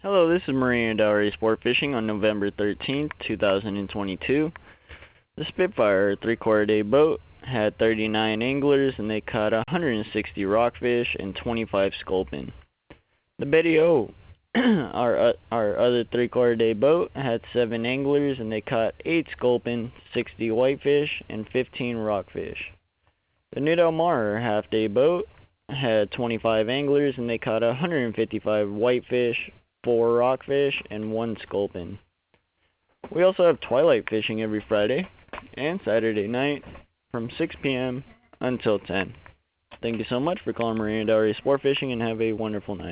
Hello, this is Marine Dowry Sport Fishing on November 13th, 2022. The Spitfire 3/4 day boat had 39 anglers and they caught 160 rockfish and 25 sculpin. The Betty O, our other 3/4 day boat, had 7 anglers and they caught 8 sculpin, 60 whitefish, and 15 rockfish. The New Del Mar half day boat had 25 anglers and they caught 155 whitefish, 4 rockfish, and 1 sculpin. We also have twilight fishing every Friday and Saturday night from 6 p.m. until 10. Thank you so much for calling Marina Dowry Sport Fishing and have a wonderful night.